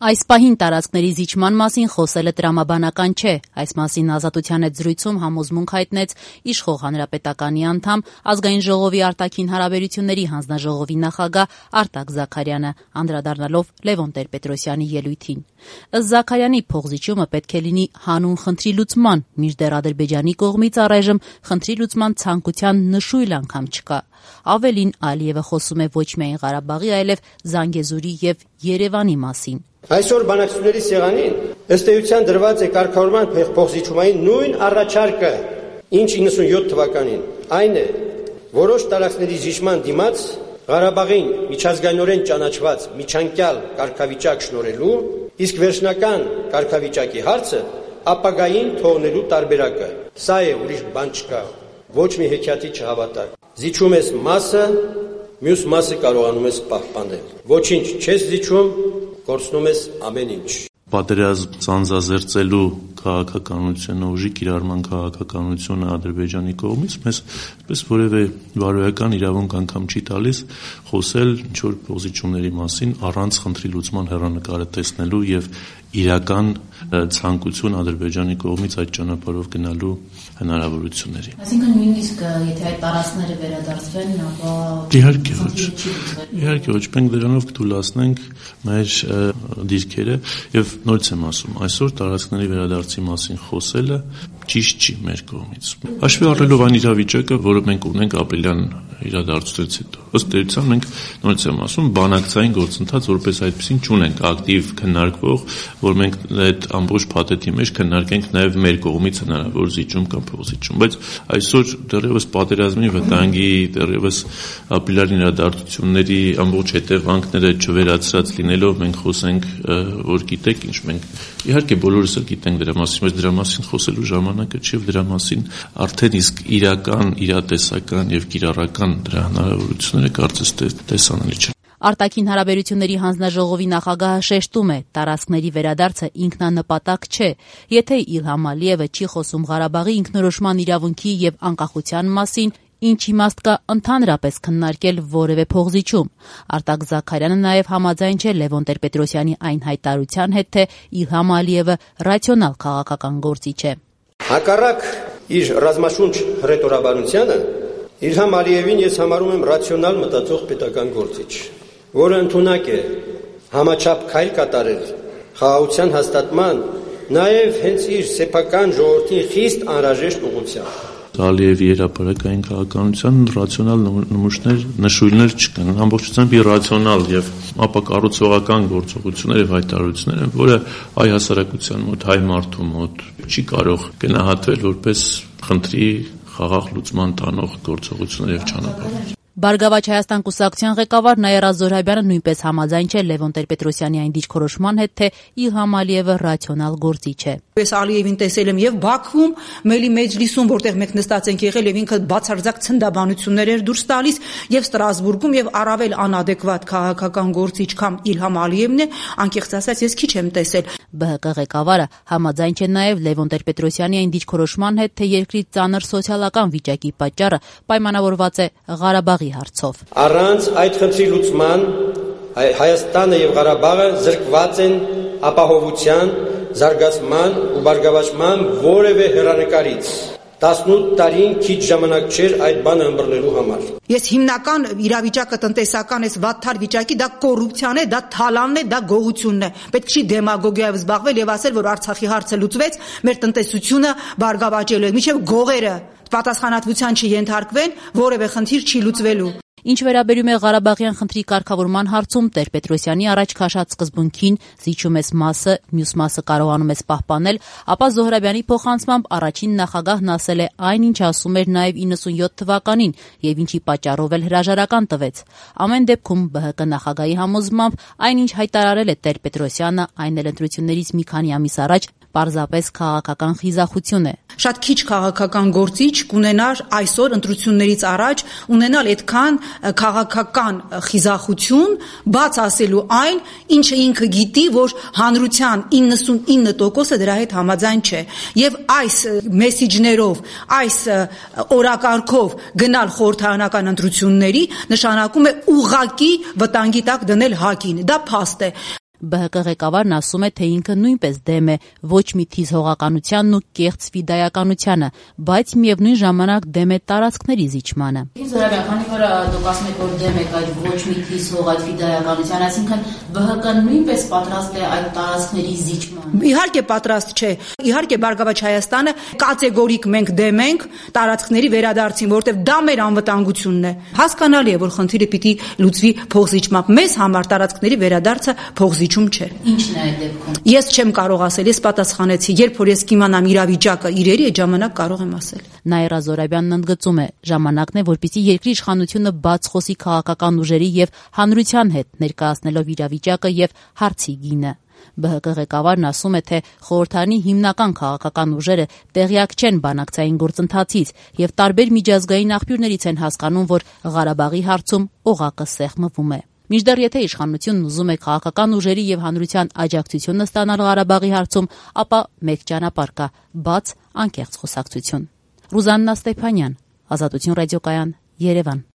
Այս պահին տարածքների զիջման մասին խոսելը տրամաբանական չէ, այս մասին Ազատության հետ զրույցում համոզմունք հայտնեց իշխող հանրապետականի անդամ, Ազգային ժողովի արտաքին հարաբերությունների հանձնաժողովի նախագահ Արտակ Զաքարյանը, անդրադառնալով Լևոն Տեր-Պետրոսյանի ելույթին։ Ըստ Զաքարյանի փոխզիջումը պետք է լինի հանուն խնդրի լուծման, մինչդեռ Ադրբեջանի կողմից առայժմ խնդրի լուծման ցանկության նշույլ անգամ չկա։ Ավելին, Ալիևը խոսում է ոչ միայն Ղարաբաղի, այլև Զանգեզուրի եւ Երևանի մասին։ Այսօր բանակցությունների սեղանին ըստ էության դրված է կարգավորման փոխզիջումային նույն առաջարկը, ինչ 97 թվականին, այն է, որոշ տարածքների զիջման դիմաց Ղարաբաղին միջազգայինորեն ճանաչված միջանկյալ կարգավիճակ շնորհելու, իսկ վերջնական կարգավիճակի հարցը ապագային թողնելու տարբերակը։ Սա է, ուրիշ բան չկա, ոչ մի հեքիաթի չհավատալ։ Զիջում ես մասը, մյուս մասը կարողանում ես պահպանել։ Ոչինչ չես զիջում, կորցնում ես ամեն ինչ։ Պատերազմ ծանծազերծելու քաղաքականությունը, ուժի կիրառման քաղաքականությունը Ադրբեջանի կողմից մեզ պես որևէ բարոյական իրավունք անգամ չի տալիս խոսել ինչ-որ փոխզիջումների մասին առանց խնդրի լուծման հեռանկարը տեսնելու եւ իրական ցանկություն Ադրբեջանի կողմից այդ ճանապարհով գնալու հնարավորությունների։ Այսինքն նույնիսկ եթե այդ տարածքները վերադարձվեն, ապա իհարկե ոչ, մենք դրանով կթույլատնենք մեր դիրքերը եւ նորից եմ ասում, այսօր տարածքների վերադարձի մասին խոսելը ճիշտ չի մեր կողմից։ Հաշվի առնելով այն իրավիճակը, որը մենք ունենք ապրիլյան իրադարձությունից հետո, ըստ էության մենք նորից եմ ասում, բանակցային գործընթաց որպես այդպեսին չունենք ակտիվ քննարկվող, որ մենք այդ ամբողջ փաթեթի մեջ քննարկենք նաև մեր կողմից հնարավոր զիջում կամ փոխզիջում, բայց այսօր դեռևս պատերազմի վտանգի, դեռևս ապրիլյան իրադարձությունների ամբողջ հետևանքները չվերացրած լինելով մենք խոսենք, որ գիտեք ինչ, մենք իհարկե բոլորս էլ գիտենք դրա մասին, բայց դրա մասին խոսելու ժամանակը չի, եւ դրա մասին արդեն իսկ իրական, իրատեսական եւ կիրառական դրա հնարավորությունները կարծես տեսանելի չեն։ Արտաքին հարաբերությունների հանձնաժողովի նախագահը շեշտում է, տարածքների վերադարձը ինքնանպատակ չէ, եթե Իլհամ Ալիևը չի խոսում Ղարաբաղի ինքնորոշման իրավունքի եւ անկախության մասին, ինչ իմաստ կա ընդհանրապես քննարկել որևէ փոխզիջում։ Արտակ Զաքարյանը նաև համաձայն չէ Լևոն Տեր-Պետրոսյանի այն հայտարարության հետ, թե Իլհամ Ալիևը ռացիոնալ քաղաքական գործիչ է։ Հակառակ իր ռազմաշունչ հռետորաբանությանը, Իլհամ Ալիևին ես համարում եմ ռացիոնալ մտածող պետական գործիչ, որը ընդունակ է համաչափ քայլ կատարել խաղաղության հաստատման, նաև հենց իր սեփական ժողովրդին խիստ անհրաժեշտ ուղղությամբ։ Ալիևի երապարակային քաղաքականության ռացիոնալ նշույլներ չկան, ամբողջությամբ իրացիոնալ եւ ապակառուցողական գործողություններ եւ հայտարարություններ են, որը հայ հասարակության մոտ, հայ մարդու մոտ չի կարող գնահատվել որպես խնդրի խաղաղ լուծման տանող գործողություններ եւ ճանապարհ։ Բարգավաճ Հայաստան կուսակցության ղեկավար Նաիրա Զոհրաբյանը նույնպես համաձայն չէ Լևոն Տեր-Պետրոսյանի այն դիրքորոշման հետ, թե Իլհամ Ալիևը ռացիոնալ գործիչ է։ Ես Ալիևին տեսել եմ եւ Բաքվում, Մելի Մեջլիսում, որտեղ մենք նստած ենք եղել եւ ինքը բացարձակ ցնդաբանություններ էր դուրս տալիս, եւ Ստրասբուրգում եւ առավել անադեկվատ քաղաքական գործիչ կամ Իլհամ Ալիևն է, անկեղծ ասած ես քիչ եմ տեսել։ ԲՀԿ ղեկավարը համաձայն չէ նաեւ Լևոն Տեր-Պետրոսյանի այն դիրքորոշման հետ, թե երկրի ծանր սոցիալական վիճակի պատճառը պայմանավորված է Ղարաբաղի հարցով։ Առանց այդ խնդրի լուծման Հայաստանը եւ Ղարաբաղը զրկված են ապահովության, զարգացման ու բարգավաճման որևէ հեռանկարից։ 18 տարին քիչ ժամանակ չէր այդ բանը ըմբռնելու համար։ Ես հիմնական իրավիճակը տնտեսական էս վատթար վիճակի, դա կոռուպցիան է, դա թալանն է, դա գողությունն է։ Պետք չի դեմագոգիայով զբաղվել եւ ասել, որ Արցախի հարցը լուծվեց, մեր տնտեսությունը բարգավաճելու է, մինչեւ գողերը պատասխանատվության չենթարկվեն, որևէ խնդիր չի լուծվելու։ Ինչ վերաբերում է Ղարաբաղյան խնդրի կարգավորման հարցում, Տեր-Պետրոսյանի առաջ քաշած սկզբունքին զիջում ես մասը, մյուս մասը կարողանում ես պահպանել, ապա Զոհրաբյանի փոխանցմամբ առաջին նախագահն ասել է այն, ինչ ասում էր նաև 97 թվականին եւ ինչի պատճառով էլ հրաժարական տվեց։ Ամեն դեպքում ԲՀԿ նախագահի համոզմամբ այն, ինչ հայտարարել է Տեր-Պետրոսյանը, այն էլ ընտրություններից մի քանի ամիս առաջ պարզապես քաղաքական խիզախություն է։ Շատ քիչ քաղաքական գործիչ կունենար այսօր ընտրություններից առաջ ունենալ այդքան քաղաքական խիզախություն, բաց ասելու այն, ինչը ինքը գիտի, որ հանրության 99%-ը դրա հետ համաձայն չէ։ Եվ այս մեսիջներով, այս օրակարգով գնալ խորհրդարանական ընտրությունների նշանակում է ուղղակի վտանգի տակ դնել ՀԱԿ-ին։ Դա փաստ է։ ԲՀԿ ղեկավարն ասում է, թե ինքը նույնպես դեմ է ոչ մի թիզ հողականությանն ու կեղծ ֆիդայականությանը, բայց միևնույն ժամանակ դեմ է տարածքների զիջմանը։ Քանի որ դուք ասում եք, որ դեմ եք այդ ոչ մի թիզ հող այդ ֆիդայականության, այսինքն ԲՀԿ-ն նույնպես պատրաստ է այդ տարածքների զիջման։ Իհարկե պատրաստ չէ։ Իհարկե Բարգավաճ Հայաստանը կատեգորիկ մենք դեմ ենք տարածքների վերադարձին, որովհետև դա մեր անվտանգությունն է։ Հասկանալի է, որ խնդիրը պիտի լուծվի փոխզիջմամբ։ Մեզ համար տարածքների վերադարձը փոխզիջում չէ։ Ինչն է այդ դեպքում։ Ես չեմ կարող ասել, ես պատասխանեցի, երբ որ ես կիմանամ իրավիճակը իրերի, այդ ժամանակ կարող եմ ասել։ Նաիրա Զորաբյանն ընդգծում է, ժամանակն է, որպեսզի երկրի իշխանությունը բաց խոսի քաղաքական ուժերի եւ հանրության հետ, ներկայացնելով իրավիճակը եւ հարցի գինը։ ԲՀԿ ղեկավարն ասում է, թե խորհրդարանի հիմնական քաղաքական ուժերը տեղյակ չեն բանակցային գործընթացից եւ տարբեր միջազգային աղբյուրներից են հասկանում, որ Ղարաբաղի հարցում օղակը սեղմվում է։ Մինչդեռ եթե իշխանությունն ուզում է քաղաքական ուժերի եւ հանրության աջակցությունը ստանալ Ղարաբաղի հարցում, ապա մեկ ճանապարհ կա՝ բաց անկեղծ խոսակցություն։ Ռուզաննա Ստեփանյան, Ազատություն ռադիոկայան, Երևան։